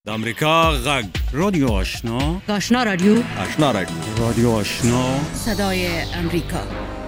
د امریکا غږ رادیو آشنا آشنا رادیو رادیو آشنا صدای امریکا.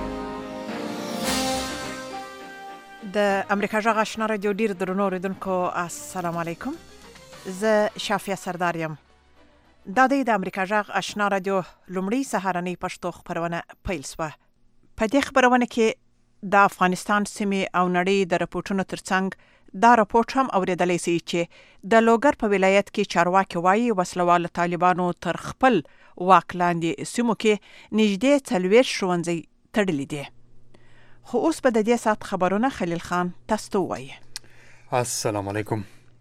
د امریکا غږ آشنا رادیو ډیر درنو اوریدونکو السلام علیکم. زه شافیه سردار یم. دا د امریکا غږ آشنا رادیو لومړی سهارنۍ پښتو خبرونه پیل شوه. په دې خبرونه کې د افغانستان سیمې او نړۍ د راپورټونو ترڅنګ دا راپورټ هم اوریدلی شي چې د لوګر په ولایت کې چارواکي وایي وسلوال طالبانو تر خپل واک لاندې سیمو کې نږدې 40 ښوونځي تړلي دي. خو اوس به د دې ساعت خبرونه خلیل خان تاسو ته وایي. السلام علیکم.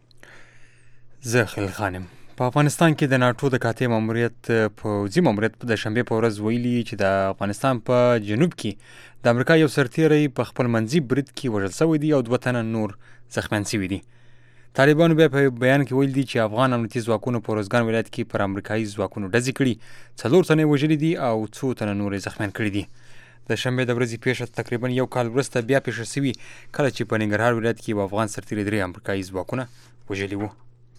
زه خلیل خانم. په افغانستان کې د ناټو د کاتې ماموریت پوځي ماموریت د شنبې په ورځ ویلي چې د افغانستان په جنوب کې د امریکا یو سرتیری په خپل منځي برید کې وژل شوی دی او 2 تنه نور زخمیان شوي دي. طالبانو بیا په بیان کې ویل دي چې افغان امنیتي ځواکونو په روزګان ولایت کې پر امریکایي ځواکونو ډزې کړي، 4 تنه وژلي دي او 2 تنه نور زخمیان کړي دي. د شنبې د ورځې پیښه تقریبا یو کال وروسته بیا پیښه شوې کله چې په ننګرهار ولایت کې یو افغان سرتیری 3 امریکایي ځواکونه وژلي وو.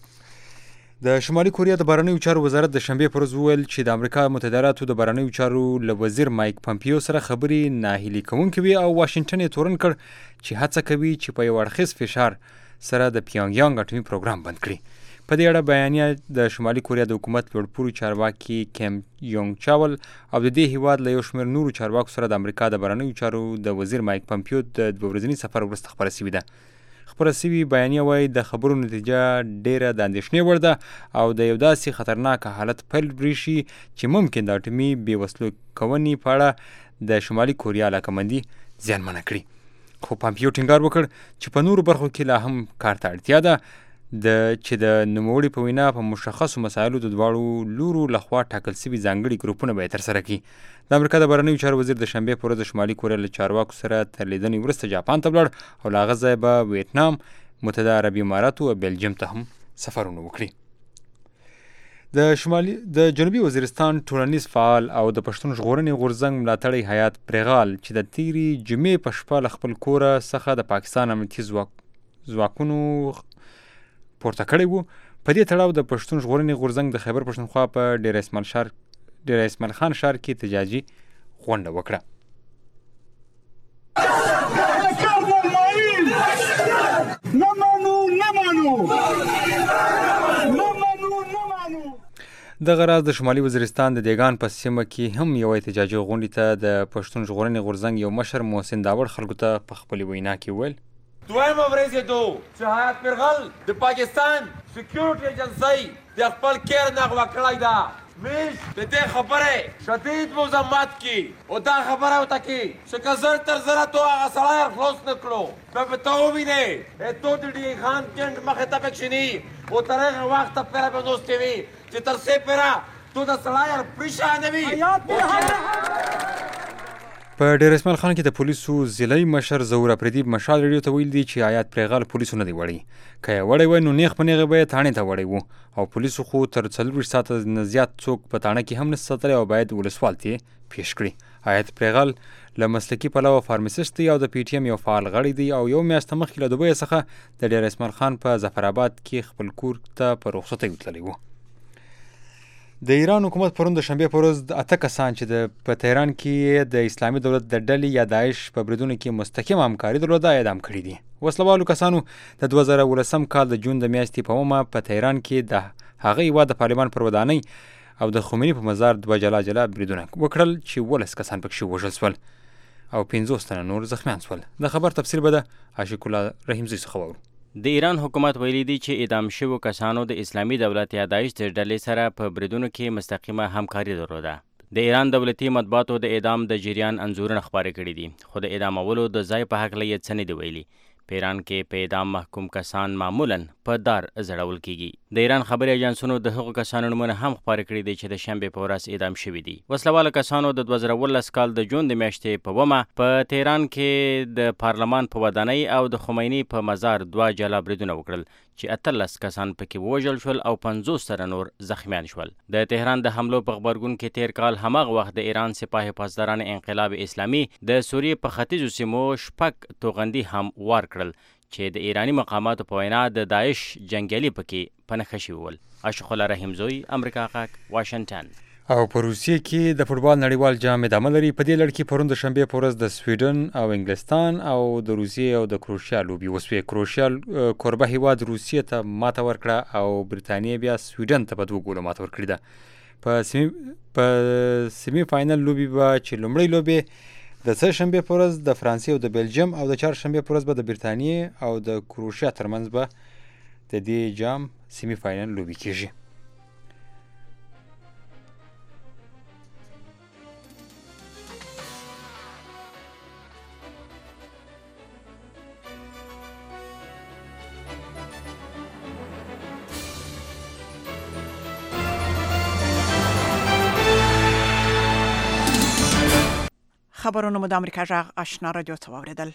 د شمالي کوریا د بهرنیو چارو وزارت د شنبې پر ورځ وویل چې د امریکا متحده ایالاتو د بهرنیو چارو له وزیر مایک پامپیو سره خبرې ناهیلي کوونکې وي او واشنګټن یې تورن کړ چې هڅه کوي چې په یو اړخیز فشار سره د پیونګ یانګ اټومي پروګرام بند کړي. په دې اړه بیانیه د شمالي کوریا د حکومت لوړپوړي چارواکي کیم یونګ چاول او د دې هیواد له یو شمېر نورو چارواکو سره د امریکا د بهرنیو چارو د وزیر مایک پامپیو د 2 ورځني سفر وروسته خبره شوې ده. خبره شوې بیانیه وایي د خبرو نتیجه ډیره د اندېښنې وړ ده او د یو داسې خطرناک حالت پیل بریشي چې ممکن د اټومي بېوسلو کونې په اړه د شمالي کوریا علاقمندي زیانمنه کړي. خو پامپیو ټینګار وکړ چې په نورو برخو کې لا هم کار ته اړتیا ده چې د نوموړي په وینا په مشخصو مسایلو د دواړو لورو لخوا ټاکل شوي ځانګړي ګروپونه به یې ترسره کړي. د امریکا د بهرنیو چارو وزیر د شنبې په ورځ د شمالي کوریا له چارواکو سره تر لیدنې وروسته جاپان ته ولاړ او له هغه ځایه به ویتنام، متحده عربي اماراتو او بلجیم ته هم سفرونه وکړي. د جنوبي وزیرستان ټولنیز فعال او د پښتون ژغورنې غورځنګ ملاتړی حیات پریغال چې د تیري جمعې په شپه له خپل کوره څخه د پاکستان امنیتي ځواکونو پورته کړی وو. په دې تړاو د پښتون ژغورنې غورځنګ د خیبر پښتونخوا په ډیر اسماعیل خان ښار کې احتجاجي غونډه وکړه. دغه راز د شمالي وزیرستان د دیګان په سیمه کې هم یو احتجاجي غونډې ته د پښتون ژغورنې غورځنګ یو مشر محسن داوړ خلکو ته په خپلې وینا کې وویل دویمه ورځ یې چې حیات پرغل د پاکستان سکیورټي ایجنسۍ د خپل کیر نغوه کړی ده. میش د دې خبرې شدید مذمت کی او دا خبره ورته کی چې که زر تر زره تو هغه سړی خلاص نه کړو بیا به ته ووینې تو د ډي خان کینټ مخې ته پکښیني او تر هغه وخته پره به نوستې وي چې تر څې پره تو د سړی پریشانه وي. په ډیر اسماعیل خان کې د پولیسو ضلعي مشر ظهور افریدي مشال ریډیو ته ویل دي چې آیات پریغال پولیسو نه دی وړی. که یې وړی وای نو نیغ په نیغه به یې تاڼې ته وړی وو او پولیسو خو تر 40 ساعته نه زیات څوک په تاڼه کې هم نه ساتلی او باید ولسوال ته یې پیش کړي. آیات پریغال له مسلکي پلوه فارمسیسټ دی او د پی ټي ایم یو فعال غړی دی او یو میاشت مخکې له دوبۍ څخه د ډیر اسماعیل خان په ظفرآباد کې خپل کور ته په رخصتۍ وتلی وو. د ایران حکومت پرون د شنبې په ورځ 8 کسان چې په تهران کې د اسلامي دولت د ډلې یا داعش په بریدونو کې مستقیم همکاري درلوده اعدام کړي دي. وسلوالو کسانو د 2019 کال د جون د میاشتې په اومه په تهران کې د هغه هیواد د پارلمان پر ودانۍ او د خمیني په مزار 2 جلا بریدونه وکړل چې 12 کسان پکښې وژل شول او 50 تنه نور زخمیان شول. د خبر تفصیل به د عاشق الله رحیمزی څخه واورو. د ایران حکومت ویلي دی چې اعدام شوو کسانو د اسلامي دولت یا داعش د ډلې سره په بریدونو کې مستقیمه همکاري درلوده. د ایران دولتي مطبوعاتو د اعدام د جریان انځورونه خپاره کړي دي خو د اعدامولو د ځای په هکله یې څه نه دي ویلي. په ایران کې په اعدام محکوم کسان معمولا په دار زړول کیږي. د ایران خبري ایجنسونو د هغو کسانو نومونه هم خپاره کړي دي چې د شنبې په ورځ اعدام شوي دي. وسلواله کسانو د 2019 کال د جون د میاشتې په اومه په تهران کې د پارلمان په ودانۍ او د خمیني په مزار 2 جلا بریدونه وکړل چې 18 کسان پکې ووژل شول او 50 تنه نور زخمیان شول. د تهران د حملو په غبرګون کې تیر کال هماغه وخت د ایران سپاه پاسداران انقلاب اسلامي د سوریې په ختیځو سیمو شپږ توغندي هم وار کړل چې د ایرانی مقاماتو په وینا د داعش جنګیالي پکې په نښه شوي ول. اشرف الله رحیمزوی، امریکا غږ، واشنګټن. او په روسیې کې د فوټبال نړیوال جام ادامه لري. په دې لړ کې پرون د شنبې په ورځ د سویډن او انګلستان او د روسیې او د کروشیا لوبې وسوې. کروشیا کوربه هیواد روسیې ته ماته ورکړه او برتانیې بیا سویډن ته په 2 ګولو ماته ورکړې ده. په سیمی فاینل لوبې به چې لومړۍ لوبې د سه شنبې په ورځ د فرانسې او د بلجیم او د چهارشنبې په ورځ به د برتانیې او د کروشیا ترمنځ به د دې جام سیمی فاینل لوبې کېږي. خبرونه مو د امریکا غږ آشنا رادیو څخه واوریدل.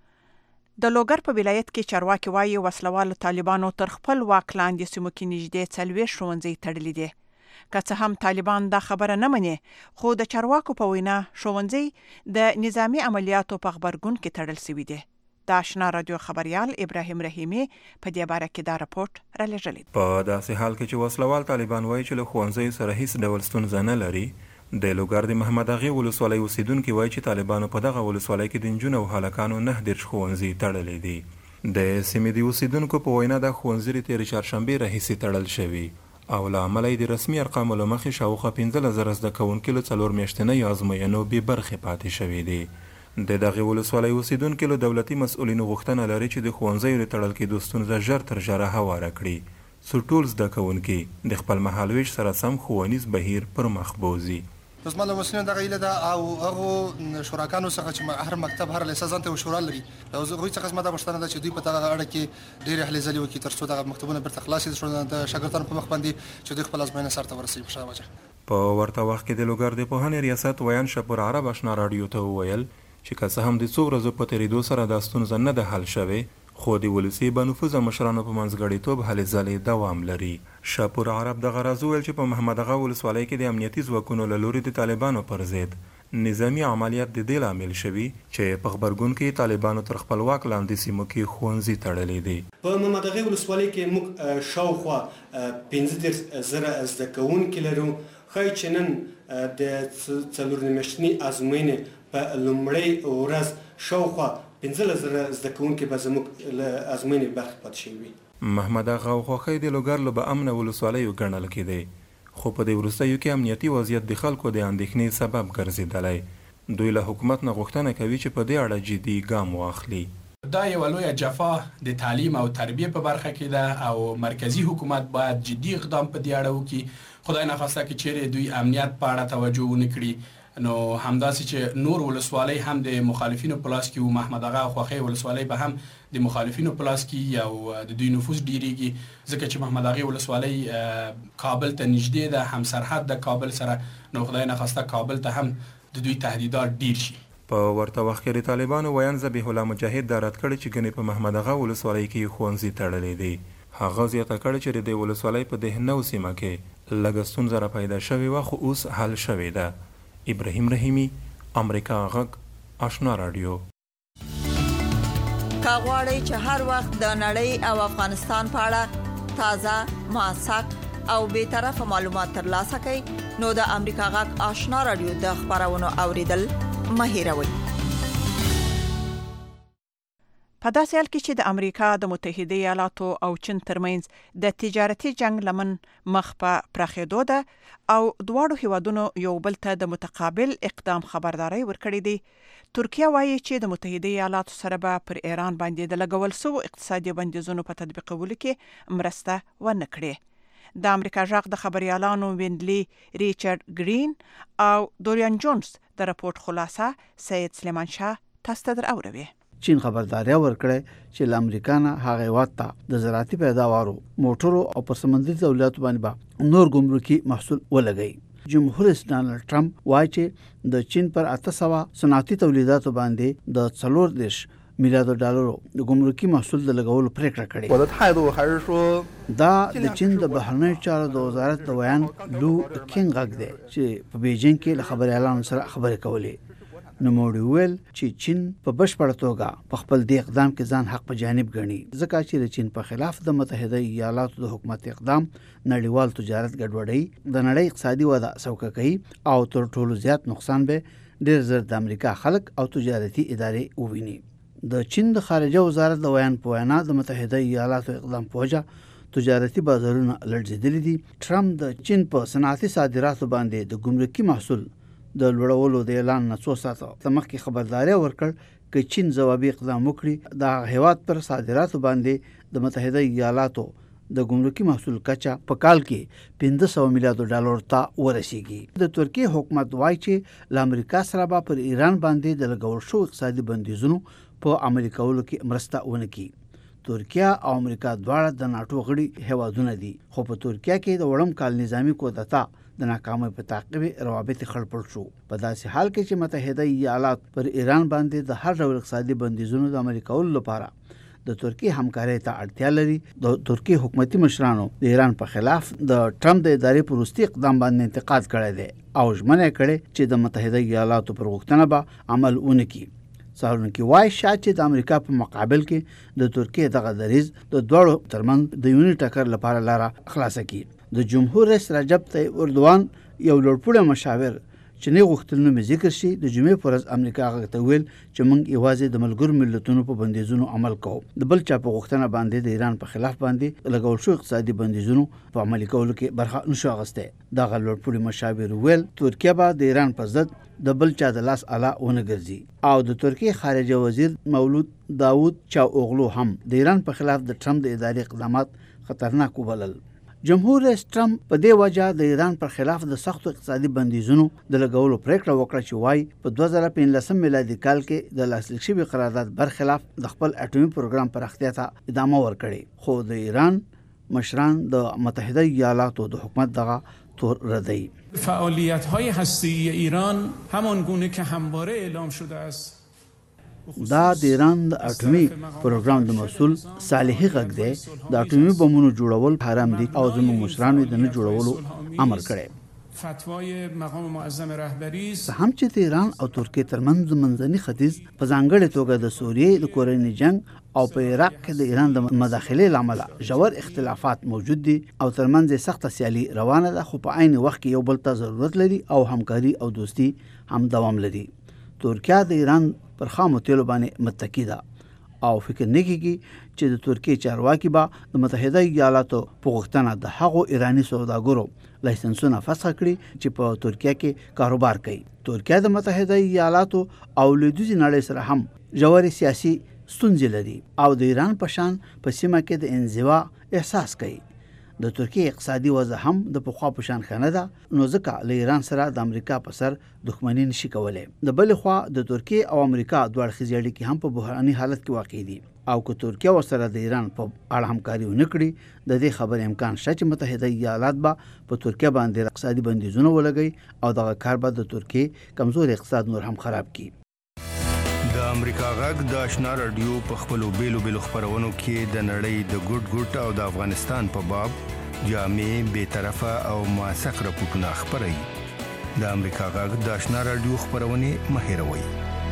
د لوګر په ولایت کې چارواکي وایي وسلوال طالبانو تر خپل واک لاندې سیمو کې نږدې 40 ښوونځي تړلي دي. که څه هم طالبان دا خبره نه مني، خو د چارواکو په وینا ښوونځي د نظامی عملیاتو په خبرګون کې تړل شوي دي. د آشنا رادیو خبريال ابراهیم رحیمی په دې باره کې دا راپورټ را لېږلی. په داسې حال کې چې وسلوال طالبان وایي چې له ښوونځیو سره هیڅ ډول ستونزه نه لري، د لوګر د محمد اغې ولسوالۍ اوسیدونکي وایي چې طالبانو په دغه ولسوالۍ کې د نجونو او هلکانو 9 ښوونځي تړلي دي. د سیمې د اوسیدونکو په وینا د ښوونځي تېرې چهارشنبې راهیسې تړل شوي او له امله د رسمي ارقامو له مخې شاوخوا 15,000 زده کوونکي له 4 میاشتنیو ازموینو بې برخې پاتې شوي دي. د دغې ولسوالۍ اوسیدونکي له دولتي مسؤلینو غوښتنه لري چې د ښوونځیو د تړل کېدو ستونزه ژر تر ژره هواره کړي، څو ټول زده کوونکي د خپل مهالویش سره سم ښوونیز بهیر پر مخ بوځي. اوس مله مسلمان دغه ایله ده او هغه شوراګانو څخه چې هر مکتب هر لیسه ځانته شورا لري، او هغوی څخه زما دا پوښتنه ده چې دوی په دغه اړه کې ډېرې هلې ځلې وکړي تر څو دغه مکتبونه بیرته خلاص شي د شاګردانو په مخ باندې چې دوی خپل ازموینه سرته ورسوي. په شا وجه په ورته وخت کې د لوګر د پوهنې ریاست ویان شپور عرب آشنا رادیو ته وویل چې که څه هم د څو ورځو په تېرېدو سره دا ستونزه نه ده حل شوې، خو د ولسي بنفوذه مشرانو په منځګړیتوب هلې ځلې دوام لري. شاپور عرب دغه راز وویل چې په محمد اغا ولسوالۍ کې د امنیتي ځواکونو له لوري د طالبانو پر ضد نظامي عملیات د دې لامل شوي چې په خبرګون کې طالبانو تر خپل واک لاندې سیمو کې ښوونځي تړلي دي. په محمد اغا ولسوالۍ کې موږ شاوخوا 15,000 زده کوونکي لرو. ښایي چې نن د 4 میاشتني ازموینې په لومړۍ ورځ شاوخوا 15,000 زده کوونکي به زموږ له ازموینې برخې پاتې شوي وي. محمد اغا او خوښۍ د لوګر له به امنه ولسوالیو ګڼل کېدی، خو په دې وروستیو کې امنیتي وضعیت د خلکو د اندېښنې سبب ګرځېدلی. دوی له حکومت نه غوښتنه کوي چې په دې اړه جدي ګام واخلي. دا یو لویه جفا د تعلیم او تربیه په برخه کې ده او مرکزی حکومت باید جدي اقدام په دې اړه وکړي. خدای نخواسته کې چیرې دوی امنیت په اړه توجه ونه کړي، نو همداسې چې نور ولسوالۍ هم د مخالفینو په لاس کې و، محمد اغا او خوښۍ ولسوالۍ به هم د مخالفینو په لاس کې او د دوی نفوذ ډیریږي، ځکه چې محمد اغا ولسوالۍ کابل ته نږدې ده، هم سرحد د کابل سره، نو خدای نخواسته کابل ته هم د دوی تهدیدات ډیر شي. په ورته وخت کې د طالبانو ویان ذبیح الله مجاهد دا رد کړی چې ګنې په محمد اغا ولسوالۍ کې ښوونځي تړلي دي. هغه زیاته کړې چې د ولسوالۍ په دې نو سیمه کې لږه ستونزه را پیدا شوې وه، خو اوس حل شوې ده. ابراهیم رحیمی، امریکا غږ، آشنا رادیو. که غواړئ چې هر وخت د نړۍ او افغانستان په اړه تازه، موثق او بی‌طرفه معلومات ترلاسه کړئ، نو د امریکا غږ آشنا رادیو د خبرونو اوریدل مه هېروئ. په داسې حال کې چې د امریکا د متحده ایالاتو او چین ترمنځ د تجارتي جنگ لمن مخ په پراخېدو ده او دواړو هیوادونو یو بل ته د متقابل اقدام خبرداري ورکړې دي، ترکیه وایي چې د متحده ایالاتو سره به پر ایران باندې د لګول شوو اقتصادي بندیزونو په تطبیقولو کې مرسته ونه کړي. د امریکا غږ د خبريالانو وینډلی، ریچارډ گرین او دوریان جونز د راپورټ خلاصه سید سلیمان شاه تاسو ته دراوړوي. چین خبرداري ورکړه چې ل امریکا نه هغه وخت ته د زراعتي پیداوارو، موټرو او پر سمندري تولیداتو باندې به نور ګمرکي محصول ولګي. جمهور رئیس ډانلډ ټرمپ وایي چې د چین پر 800 صنعتي تولیداتو باندې د 40 میلیارډ ډالرو د ګمرکي محصول د لګولو پریکړه کړې. دا د چین د بهرنی چارو د وزارت د ویان لو کینګ غږ دی چې په بیجینګ کې له خبريالانو سره خبرې کولې. نوموړي وویل چې چین په بشپړه توګه په خپل دې اقدام کې ځان حق په جانب ګڼي ځکه چې د چین په خلاف د متحده ایالاتو د حکومت اقدام نړیوال تجارت ګډوډي د نړۍ اقتصادي وده سوکه کوي او تر ټولو زیات نقصان به ډېر زر د امریکا خلک او تجارتي ادارې وویني د چین د خارجه وزارت د ویان په وینا د متحده ایالاتو اقدام په وجه تجارتي بازارونه لړزېدلي دي ټرمپ د چین په صنعتي صادراتو باندې د ګمرکي محصول د لوړولو د اعلان نه څو ساعته مخکې خبرداري ورکړ چې چین ځوابي اقدام وکړي د هیواد پر صادراتو باندې د متحده ایالاتو د ګمرکي محصول کچا په کال کې 500 میلیارډ ډالر ته ورسیږي د ترکیه حکومت وایي چې له امریکا سره به پر ایران باندې د لګول شو اقتصادي بندیزونو په عملي کولو کې مرسته ونه کړي ترکیه او امریکا دواړه د ناتو غړي هیوادونه دي خو په ترکیه کې د وړم کال نظامی کودتا د ناکامۍ په تعقیب روابط خړپړ شو په داسې حال کې چې متحده ایالات پر ایران باندې د هر ډول اقتصادي بندیزونو د عملي کولو لپاره د ترکیه همکارۍ ته اړتیا لري د ترکیه حکومتي مشرانو د ایران په خلاف د ټرمپ د ادارې پروستي اقدام باندې انتقاد کړی دی او ژمنه کړې چې د متحده ایالاتو پر غوښتنه به عمل ونکړي څارونکي وایي چې د امریکا په مقابل کې د ترکیه دغه دریځ د دوړو ترمنځ د یونی ټکر لپاره لاره خلاصه کړي د جمهور رئیس رجب طیب اردوان یو لوړپوړی مشاور چې نه غوښتل نوم ذکر شي د جمعې پر ورځ امریکا غوښته ویل چې موږ یوازې د ملګرو ملتونو په بندیزونو عمل کوو د بل چا په غوښتنه باندې د ایران په خلاف باندې لګول شو اقتصادي بندیزونو په عملي کولو کې برخه نشو اخیسته دا لوړپوړی مشاور ویل ترکیه به د ایران په ضد د بل چا د لاس اله ونه ګرځي او د ترکیه خارجه وزیر مولود داوود چاوغلو هم د ایران په خلاف د ټرمپ د ادارې اقدامات خطرناک وبلل جمهور رئیس ټرمپ په دې وجه د ایران پر خلاف د سختو اقتصادي بندیزونو د لګولو پریکړه وکړه چې وايي په 2015 میلادي کال کې د لاسلیک شوي قرارداد برخلاف د خپل اټومي پروګرام پراختیا ته ادامه ورکړي خو د ایران مشران د متحده ایالاتو د حکومت دغه تور ردی فعالیت‌های هسته‌ای ایران همان گونه که همواره اعلام شده است دا د ایران د اټومي پروګرام د مسؤل صالحي غږ دی د اټومي بمونو جوړول حرام دي او زموږ مشرانو د نه جوړولو امر کړی فتوای مقام معظم رهبری هم چې د ایران او ترکیه ترمنځ منځني ختیځ په ځانګړې توګه د سوریې د کورنۍ جنگ او په عراق کې د ایران د مداخلې لامل ژور اختلافات موجود دي او ترمنځ سخت سیالي روانه ده خو په عین وخت کې یو بل ته ضرورت لري او همکاري او دوستي هم دوام لري ترکیه د ایران پر خامو تیلو باندې متکی ده او فکر نه کیږي چې د ترکیه چارواکي به د متحده ایالاتو په غوښتنه د هغو ایرانی سوداګرو لایسنسونه فسخ کړي چې په ترکیه کې کاروبار کوي ترکیه د متحده ایالاتو او لویدیځ نړۍ سره هم ژورې سیاسي ستونزې لري او د ایران په شان په سیمه کې د انزوا احساس کوي د ترکیه اقتصادي وضع هم د پخوا په شان خنه ده نو ځکه له ایران سره د امریکا په سر دښمنی نشي کولای د بل خوا د ترکیه او امریکا دوه اړخیزې اړیکې هم په بحراني حالت کې واقع دي او که ترکیه ورسره د ایران په اړه همکاري ونه کړي د دې خبرې امکان شته چې متحده ایالات به په ترکیه باندې اقتصادي بندیزونه ولګي او دغه کار به د ترکیه کمزور اقتصاد نور هم خراب کړي د امریکا غږ د آشنا رادیو په خپلو بیلو خبرونو کې د نړۍ د ګډ او د افغانستان په باب جامع به طرفه او موثق راپورټونه خبري د امریکا غږ د آشنا رادیو خبرونه مهیروي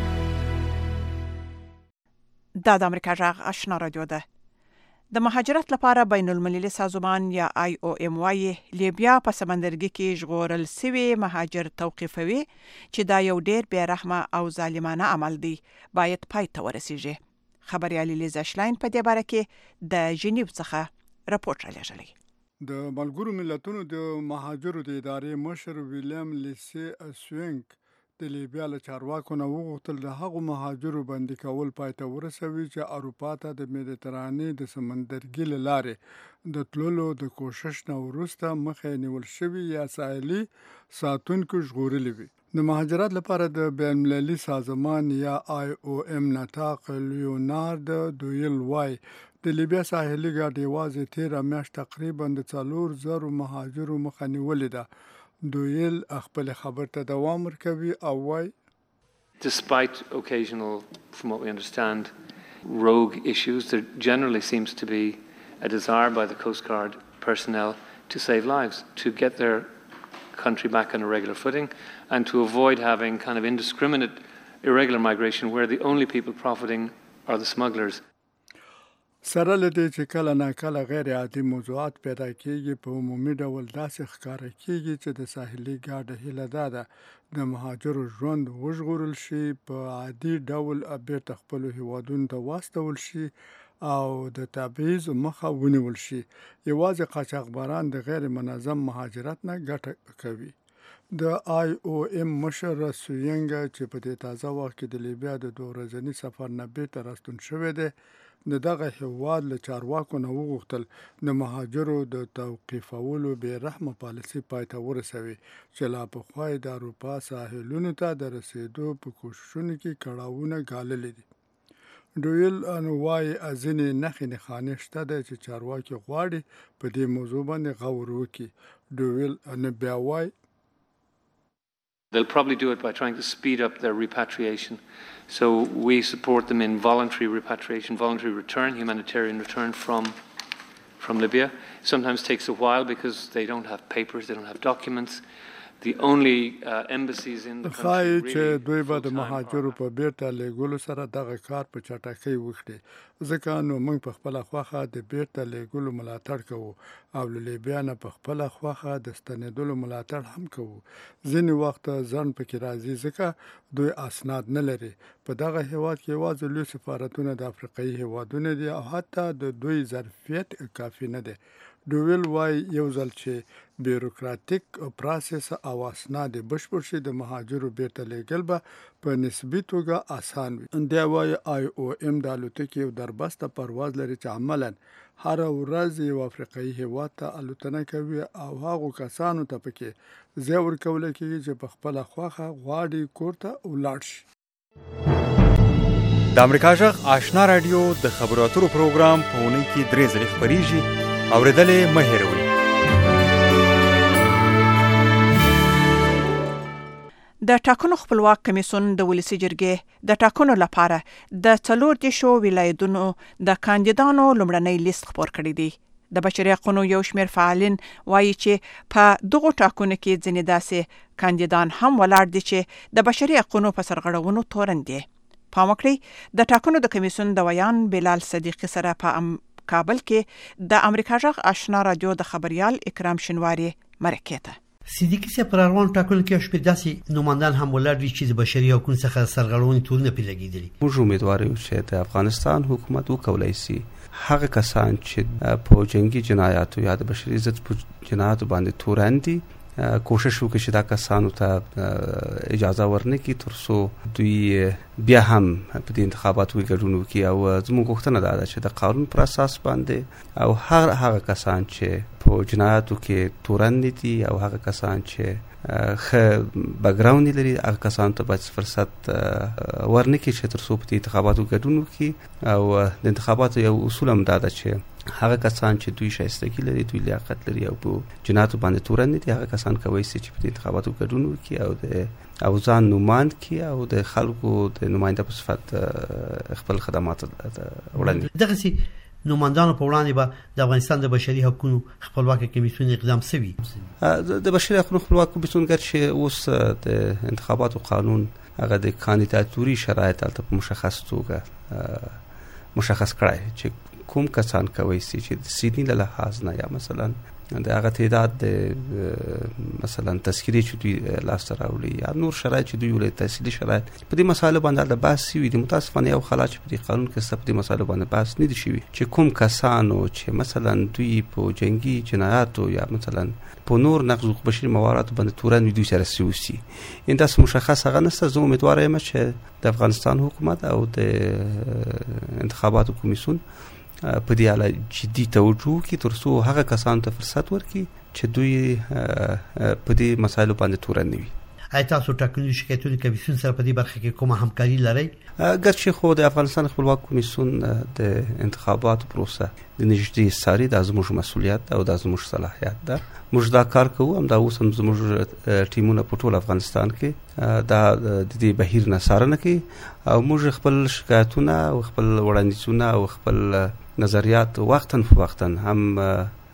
د امریکا غږ آشنا رادیو ده د مهاجرت لپاره بین المللي سازمان یا IOM وايي لیبیا په سمندرګي کې ژغورل سوي مهاجر توقیفوي چې دا یو ډیر بې رحمه او ظالمانه عمل دی باید پای ته ورسیږي خبريالي لیزا شلاین په دې باره کې د جنیو څخه راپورټ راغلی د ملګرو ملتونو د مهاجرو د ادارې مشر ویلیام لیسی اسوینګ د لیبیا له چارواکو نه وغوښتل د هغو مهاجرو بندي کول پای ته ورسوي چې اروپا ته د مدیترانې د سمندرګي له لارې د تللو د کوشش نه وروسته مخې نیول شوي یا ساحلي ساتونکو ژغورلي وي د مهاجرت لپاره د بین المللي سازمان یا IOM نطاق لیونارد دویل وای د لیبیا ساحلي ګاډ یوازې تیره میاشت تقریبا د 4,000 مهاجرو مخه نیولې ده دویل خپل خبر ته دوام ورکوي او وای Despite occasional, from what we understand, rogue issues, there generally seems to be a desire by the Coast Guard personnel to save lives, to get their country back on a regular footing and to avoid having kind of indiscriminate irregular migration where the only people profiting are the smugglers. سره لدې چې کله ناکله غیر عادي موضوعات پیدا کیږي په عمومي ډول داسې ښکاره کیږي چې د ساحلي ګاډه هیله ده د مهاجرو ژوند وژغورل شي په عادي ډول بیرته خپلو هیوادونو ته واستول شي او د تبعیض مخه ونیول شي. یوازې قاچاقبران د غیر منظم مهاجرت نه ګټه کوي. د IOM مشر سوینګ چې په دې تازه وخت کې د لیبیا د 2 ورځني سفر نه بیرته راستون شوی دی د دغه هیواد له چارواکو نه وغوښتل د مهاجرو د توقیفولو بې رحمه پالیسي پای ته ورسوي چې لا پخوا یې د اروپا ساحلونو ته د رسیدو په کوښښونو کې کړاوونه ګاللي دي. ډویل وایي ځینې نښې نښانې شته دی چې چارواکي غواړي په دې موضوع باندې غور وکړي. ډویل بیا وایي They'll probably do it by trying to speed up their repatriation. So we support them in voluntary repatriation, voluntary return, humanitarian return from Libya. Sometimes takes a while because they don't have papers, they don't have documents. The only embassies in the country خای چې دوی به د مهاجرو په بیرته لیږلو سره دغه کار په چټکۍ وکړي ځکه نو موږ په خپله خوښه د بیرته لیږلو ملاتړ کوو او له لیبیا نه په خپله خوښه د ستنېدلو ملاتړ هم کوو. ځینې وخت ځنډ پکې راځي ځکه دوی اسناد نه لري. په دغه هیواد کې یوازې لوی سفارتونه د افریقایي هیوادونه دي او حتی د دوی ظرفیت کافي نه دی. ډویل وایي یو ځل چې بیروکراتیک پروسس او اسناد بشپړ شي د مهاجرو بیرته لیږل به په نسبي توګه آسان وي. دی وایي IOM د الوتکې یو دربسته پرواز لري چې عملاً هر ورځ یو افریقایي هیواد ته الوتنه کوي او هغو کسانو ته پکې ځای ورکول کېږي چې په خپله خوښه غواړي کور ته ولاړ شي. د امریکا غږ آشنا رادیو د خبرو اترو پروګرام په اونۍ کې 3 ځلې خپریږي. اوریدلې مه هېروئ. د ټاکنو خپلواک کمیسیون د ولسی جرګې د ټاکنو لپاره د 14 ولایتونو د کاندیدانو لومړنی لیست خپور کړی دی. د بشري حقوقو یو شمېر فعالین وایي چې په دغه ټاکنو کې ځینې داسې کاندیدان هم ولاړ دي چې د بشري حقوقو په سرغړونو تورن دي. پام وکړئ د ټاکنو د کمیسیون د ویان بلال صدیقی سره په کابل کې د امریکا غږ آشنا رادیو د خبريال اکرام شنواری مرکه ته صدیقی سره پر روان ټاکنو کې شپږ داسې نوماندان هم ولاړ دي چې د بشري حقوقو څخه سرغړونې تورونه پې لګېدلي. موږ امیدوار یو چې د افغانستان حکومت وکولای شي هغه کسان چې په جنگي جنایاتو یا د بشري عزت په جنایاتو باندې تورن دي کوشش وکړي چې دا کسانو ته اجازه ورنکړي ترڅو دوی بیا هم په دې انتخاباتو کې ګډون وکړي او زموږ غوښتنه دا ده چې د قانون پر اساس باندې او هغه کسان چې په جنایاتو کې تورن دي او هغه کسان چې بیکګراوند لري هغه کسان ته باید فرصت ورنکړي چې ترڅو په دې انتخاباتو ګډون وکړي او د انتخاباتو یو اصول هم دا ده چې هغه کسان چې دوی شایستګي لري دوی لیاقت لري او په جنایاتو باندې تورن دي هغه کسان کوي چې په انتخاباتو ګډون وکړي او ځان نوماند کړي او د خلکو د نماینده په صفت خپل خدمات وړاندې. دغه نوماندانو په وړاندې به د افغانستان د بشري حقوقو خپلواک کمیسیون اقدام سوي. د بشري حقوقو خپلواک کمیسیون ګرځي اوس د انتخاباتو قانون هغه د کاندیداتوري شرایط په مشخص توګه مشخص کړای چې کوم کسان کوي چې د سیدنی له لحاظ نه یا مثلا د هغه تعداد د مثلا تذکری چې دوی لاس راوړي یا نور شرایط چې دوی ولې تحصیلي شرایط په دې مسایلو باندې د بحث وي. د متاسفانه یو خلاص په دې قانون کې څه په دې مسایلو باندې بحث نه دي شوی چې کوم کسانو چې مثلا دوی په جنگي جنایاتو یا مثلا په نور نقض بشري موارد باندې تورن دوی سره سیاسي انداس مشخص هغه نسته. زه امیدوار یم چې د افغانستان حکومت او د انتخاباتو کمیسیون په دې اړه جدي توجه کوي ترڅو هغه کسانو ته فرصت ورکړي چې دوی په دې مسایلو باندې تورن وي. آیا تاسو ټاکنو شکایتونو کمیسیون سره په دې برخه کې کومه همکاري لرئ؟ ګرچې خو د افغانستان خپلواک کمیسیون د انتخاباتو پروسه د نږدې څاري دا زموږ مسؤلیت او دا زموږ صلاحیت ده. موږ دا کار کوو هم دا اوس هم زموږ ټیمونه په ټول افغانستان کې دا د دې بهیر نه څارنه کوي او موږ خپل شکایتونه او خپل وړاندیزونه او خپل نظریات وختاً فوقتاً هم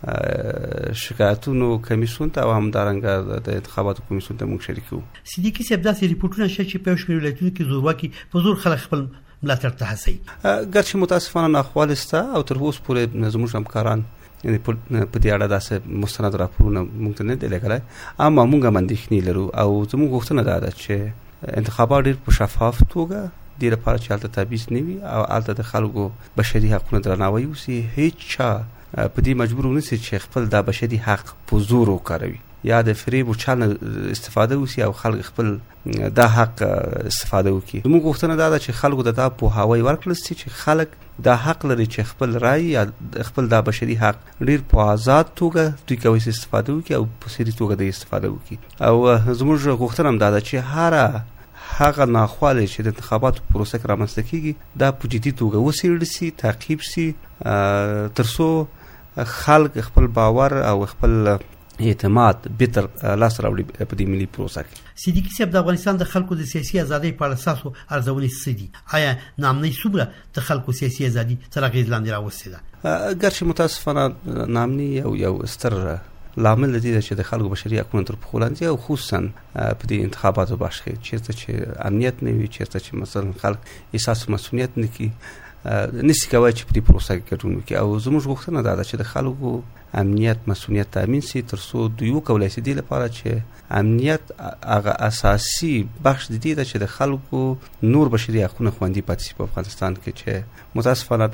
شکایتونو کمیسیون ته او همدارنګه د انتخاباتو کمیسیون ته موږ شریکو. صدیقي صاحب داسې ریپورتونه شته چې په شمېر ولایتونو کې زورواکي په زور خلک خپل ملاتړ ته هڅوي. ګرچې متاسفانه ناخوالې شته او تر اوسه پورې زموږ همکاران یعنی په دې اړه داسې مستند راپورونه موږ ته نه دي لګلای، اما موږ هم اندېښنې لرو او زموږ غوښتنه دا ده چې انتخابات ډېر په شفاف توګه دې لپاره چې هلته تبعیض نه وي او هلته د خلکو بشري حقونو درناوی وسي. هیڅ چا په دې مجبور ونه سي چې خپل دا بشري حق په زور وکاروي یا د فریب او چل استفاده وسي او خلک خپل دا حق استفاده وکړي. موږ غوښتنه دا ده چې خلکو د دا پوهاوی ورکړل شي چې خلک دا حق لري چې خپل رائے یا خپل دا بشري حق ډیر په آزاد توګه دوی کوي استفاده وکړي او په سری توګه د استفاده وکړي. او زموږ غوښتنه هم دا ده چې هغه ناخواله چې د انتخاباتو پروسه کې رامنځته کیږي دا په جدي توګه وڅېړل شي، تعقیب شي، ترڅو خلک خپل باور او خپل اعتماد بهتر لاس راوړي په دې ملي پروسه کې. صدیقي صاحب د افغانستان د خلکو د سیاسي ازادۍ په اړه تاسو ارزونې څه دي؟ آیا نامنۍ څومره د خلکو سیاسي ازادي تر اغېز لاندې راوستې ده؟ ګرچې متاسفانه نامنۍ یو ستر لامل دی چې د خلکو بشري حقوقو تر پښو لاندې او خصوصا په دې انتخاباتو باندې چیرته چې امنیت نه وي، چیرته چې مثلا خلک احساس مسؤلیت نه کوي، نشي کوي چې په دې پروسه کې ګډون وکړي. او زموږ غوښتنه دا ده چې د خلکو امنیت مسؤلیت تامین شي ترڅو دوی وکولای شي د لپاره چې امنیت هغه اساسي بخش دی چې د خلکو نور بشري حقوقو خوندي پاتې شي په افغانستان کې، چې متاسفانه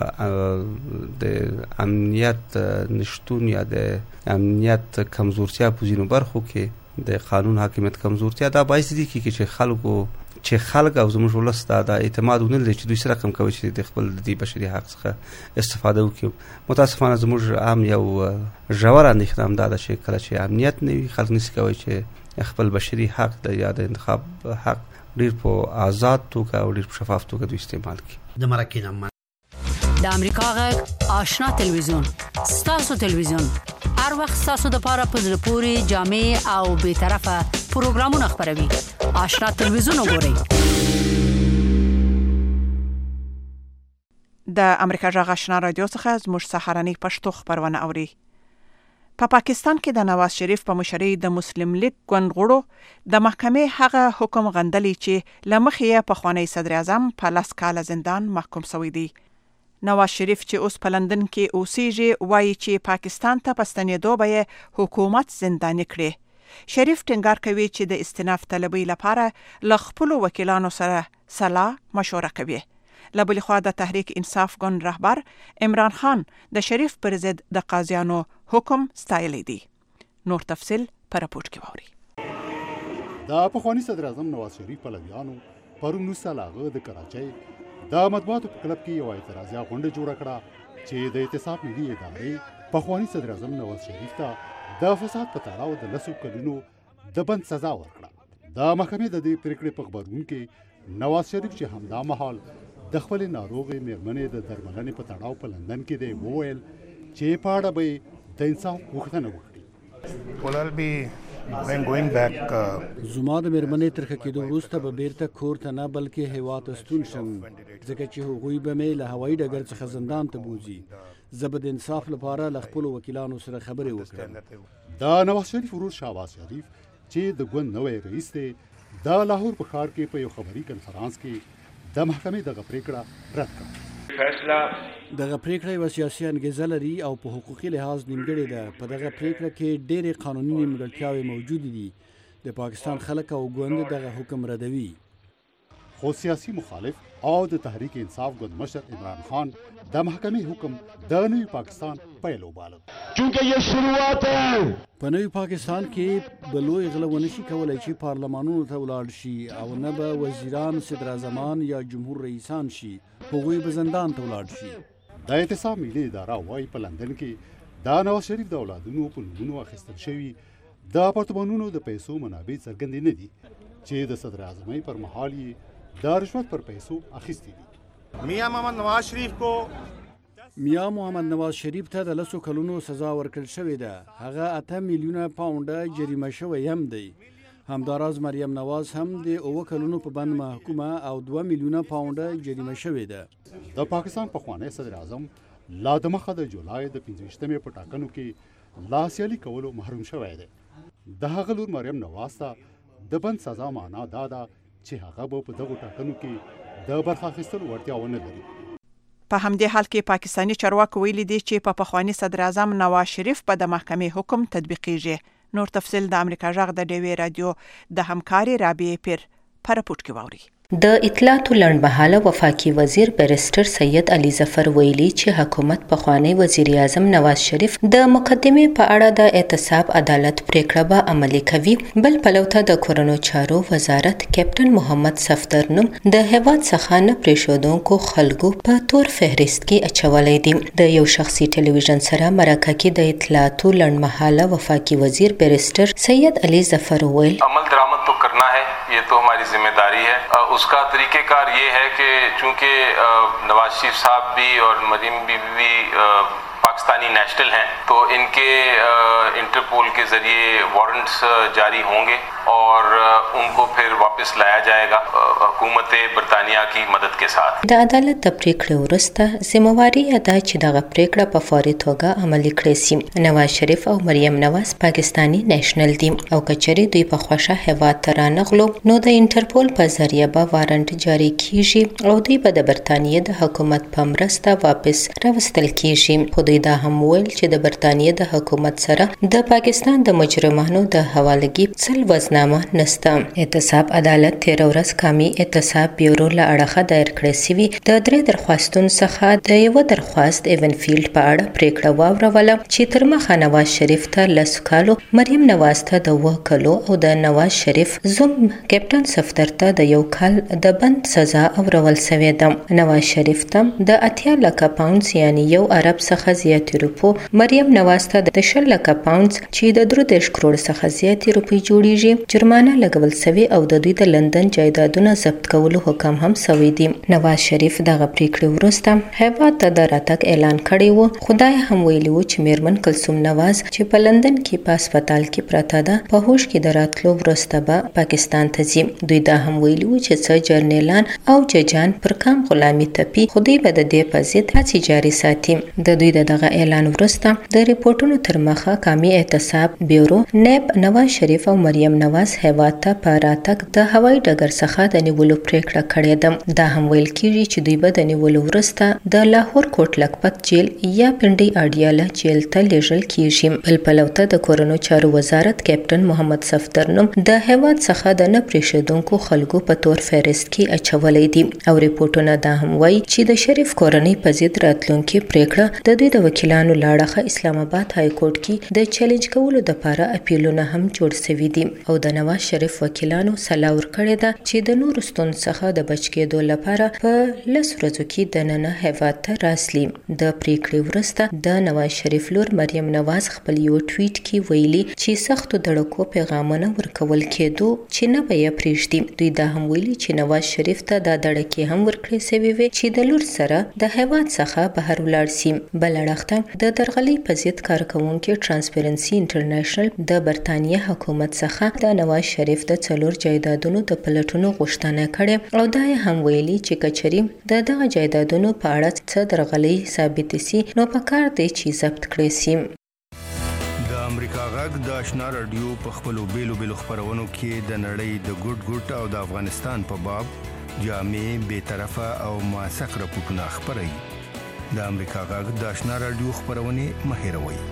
د امنیت نشټون یا د امنیت کمزورتیا په ځینو برخو کې د قانون حاکمیت کمزورتیا دا باعث دي چې خلک او زموږ ولس دا اعتماد ونه لري چې دوی سره کم کوي چې د خپل د بشري حق څخه استفاده وکړي. متاسفانه زموږ عام یو ژور اندېښنه هم دا ده چې کله چې امنیت نه وي خلک نشي کوي چې خپل بشري حق د یا د انتخاب حق ډېر په آزاد توګه او ډېر په شفاف توګه دوی استعمال کړي. د مرکې نامه د امریکا غږ آشنا تلویزیون ستاسو تلویزیون هر وخت ستاسو د لپاره په زړه پورې جامع او به طرفه پروګرامونه خبروي. آشنا تلویزیون وګورئ. د امریکا غږ آشنا رادیو څخه زموږ سهارنی پښتو خبرونه اوري. په پاکستان کې د نواز شریف په مشرۍ د مسلم لیگ ګوند غړو د محکمې هغه حکم غندلی چې لمخې په خوانی صدر اعظم په 10 کال زندان محکوم شوی دی. نواز شریف چې اوس په لندن کې اوسېږي وایي چې پاکستان ته پستنېدو به حکومت زنداني کړي. شریف ټینګار کوي چې د استئناف طلبۍ لپاره له خپلو وکیلانو سره صلاح مشوره کوي. له بلې خوا د تحریک انصاف ګوند رهبر عمران خان د شریف پر ضد د قاضیانو حکم ستایلی دی. نور تفصیل په راپور کې واورئ. د پخوانی صدر اعظم نواز شریف پلویانو پرون نوسالاغه د کراچۍ د مطبوعاتو په کلب کې یو اعتراضیه غونډه جوړه کړه چې د اعتصاب ملي ادارې پخوانی صدر اعظم نواز شریف ته د فساد په تړاو د 10 کلونو د بند سزا ورکړه. د محکمې د دې پریکړې په خبرون کې نواز شریف چې همدا مهال د خپل ناروغې میرمنې د درملنې په تړاو په لندن کې دی وویل چې په اړه به د انصاف غوښتنه وکړي. زما د میرمنې تر کېدو وروسته به بیرته کور ته نه بلکې هیواد ته ستون شم ځکه چې هغوی به مې له هوایي ډګر څخه زندان ته بوځي. زه به د انصاف لپاره له خپلو وکیلانو سره خبرې وکړم. د نواز شریف ورور شهباز شریف چې د ګوند نوی رئیس دی د لاهور په ښار کې په یو خبري کنفرانس کې د محکمې دغه پریکړه رد کړه. دغه پریکړه یو سیاسي انګیزه لري او په حقوقي لحاظ نیمګړې ده. په دغه پریکړه کې ډېرې قانوني نیمګړتیاوې موجودې دي. د پاکستان خلک او ګوند دغه حکم ردوي. خو سیاسي مخالف او د تحریک انصاف ګوند مشر عمران خان د محکمې حکم د نوي پاکستان پیل وباله. چونکه یہ شروعات ہے. په نوي پاکستان کې بلوي غله ونشي کولای چې پارلمانونو ته ولاړ شي او نه به وزیران صدر اعظمان یا جمهور رئیسان شي. هغوی به زندان ته ولاړ شي. د اعتصاب ملي اداره وايي په لندن کې د نواز شریف د اولادونو په نومونو اخیستل شوي د اپارتمانونو د پیسو منابع څرګندې نه دي چې د صدر اعظمۍ پر مهال یې د رشوت پر پیسو اخیستي دي. میاں محمد نواز شریف ته د 10 کلونو سزا ورکړل شوې ده. هغه 8 میلیونه پاونډه جریمه شوی هم دی. همداراز مریم نواز هم د 9 کلونو په بند محکومه او 2 میلیونه پاونډه جریمه شوې ده. د پاکستان پخوانی صدر اعظم لا د مخه د جولای د 15مې په ټاکنو کې لاسیالي کولو محروم شوی دی. د هغه لور مریم نواز ته د بند سزا معنا دا ده چې هغه به په دغو ټاکنو کې د برخه اخیستلو وړتیا ونه لري. په همدې حال کې پاکستانی چارواکو ویلي دي چې په پخوانی صدر اعظم نواز شریف په د محکمې حکم تطبیقیږي. نور تفصیل د امریکا جغ د ډیوی رادیو د همکاري رابعه پیر پر پورت کې واوري. د اطلاعاتو لړمحاله وفاقي وزیر بیرسټر سید علي ظفر ویلي چې حکومت پخوانی وزیر اعظم نواز شریف د مقدمې په اړه د اعتصاب عدالت پریکړه به عملي کوي. بل پلوته د کورونو چارو وزارت کیپټن محمد صفدر نوم د هیواد څخه نه پریښودونکو خلکو په تور فهرست کې اچولی دی. د یو شخصي ټلویزیون سره مرکه کې د اطلاعاتو لړمحاله وفاقي وزیر بیرسټر سید علي ظفر ویل عمل درآمد تو کرنا ہے, یہ تو ہماری ذمہ داری ہے. اس کا طریقہ کار یہ ہے کہ چونکہ نواز شریف صاحب بھی اور مریم بی بی پاکستانی نیشنل ہیں تو ان کے انٹرپول کے ذریعے وارنٹس جاری ہوں گے اور ان کو پھر واپس لایا جائے گا حکومت برطانیہ کی مدد کے ساتھ. د عدالت د پریکړې وروسته ذمہواری ادا چې دغه پریکړه په فوري توګه عملي کړې شي. نواز شریف او مریم نواز پاکستانی نیشنل دي او کچري دوی په خوښه هیواد ته رانغلو نو د انټرپول په ذریعه به وارنټ جاری کیږي او دوی به د برطانیې د حکومت په مرسته واپس راوستل کیږي. خو دوی دا هم ویل چې د برطانیې د حکومت سره د پاکستان د مجرمانو د حوالګي څل وزنامه نسته. اعتصاب عدالت 13 ورځ کامي اعتصاب بیورو له اړخه دایر کړی سوي د 3 درخواستونو څخه د یو درخواست ایونفیلډ په اړه پریکړه واوروله چې تر مخه نواز شریف ته 10 کالو, مریم نواز ته د 9 کالو او د نواز شریف زوم کیپټن صفدر ته د 1 کال د بند سزا اورول سوې ده. نواز شریف ته د 80 لکه پاونډز یعنی 1 ارب څخه زیات روپو, مریم نواز ته د 10 لکه پاونډز چې د 3 کروڑ څخه زیات روپی جوړیږي جرمانه لګول سوي او د دوی د لندن جایدادونو ضبط کولو حکم هم سوی دی. نواز شریف دغه پریکړې وروسته هیواد ته د راتګ اعلان کړی و. خدای هم ویلي و چې میرمن کلثوم نواز چې په لندن کې په هسپتال کې پراته ده په هوش کې د راتلو وروسته به پاکستان ته ځي. دوی دا هم ویلي و چې څه جرنیلان او ججان پر کام غلامي تپي خو دوی به د دې په ضد هڅې جاري ساتي. د دوی دغه اعلان وروسته د ریپورتونو تر مخه قومي اعتصاب بیورو نیب نواز شریف او مریم نواز هیواد ته په راتګ د هوایي ډګر څخه د نیولو پریکړه کړې ده. دا هم ویل کیږي چې دوی به د نیولو وروسته د لاهور کوټ لکپت جیل یا پنډي اډیاله جیل ته لیږل کیږي. بل پلوته د کورونو چارو وزارت کیپټن محمد صفدر نوم د هیواد څخه د نه پریښودونکو خلکو په تور فهرست کې اچولی دي او ریپورتونه دا هم وایي چې د شریف کورنۍ په ضد راتلونکي پریکړه د دوی د وکیلانو لاړه اسلام آباد های کورټ کې د چیلنج کولو لپاره اپیلونه هم جوړ شوي دي او د نواز شریف وکیلانو سلا ورکړې ده چې د نورو ستونزو څخه د بچ کېدو لپاره په 10 ورځو کې دننه هیواد ته راسلي. د پریکړې وروسته د نواز شریف لور مریم نواز خپل یو ټویټ کې ویلي چې سختو دړکو پیغامونه ورکول کېدو چې نه به یې پریږدي. دوی دا هم ویلي چې نواز شریف ته دا دړکې هم ورکړې سوي وي چې د لور سره د هیواد څخه بهر ولاړ سي. بل اړخ د درغلۍ په ضد کارکوونکي ټرانسپیرنسي انټرنیشنل د برطانیې حکومت څخه د نواز شریف د 4 جایدادونو د پلټونو غوښتنه کړې او دا هم ویلي چې کچري د دغه جایدادونو په اړه څه درغلۍ ثابت سي نو پکار دی چې ضبط کړي سي. د امریکا غږ د آشنا رادیو په خپلو بیلو خپرونو کې د نړۍ د ګډ او د افغانستان په باب جامع بیطرفه او موثق راپورټونه خپروي. د امریکا غږ د آشنا رادیو خپرونې مه هېروئ.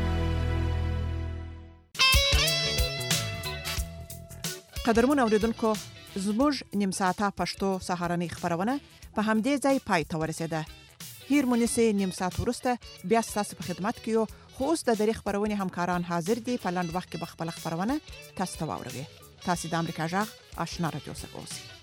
قدرمن اوریدونکو زموږ نیم ساعته پښتو سهارنۍ خبرونه په همدې ځای پای ته ورسېده. هیر مونږه نیم ساعت ورسته بیا تاسو په خدمت کې یو خو اوس د درې خبرونه همکاران حاضر دي په لاند وخت کې بخپل خبرونه تاسو ته واوروي. تاسو د امریکا جغ آشنا رادیو څخه اوسئ.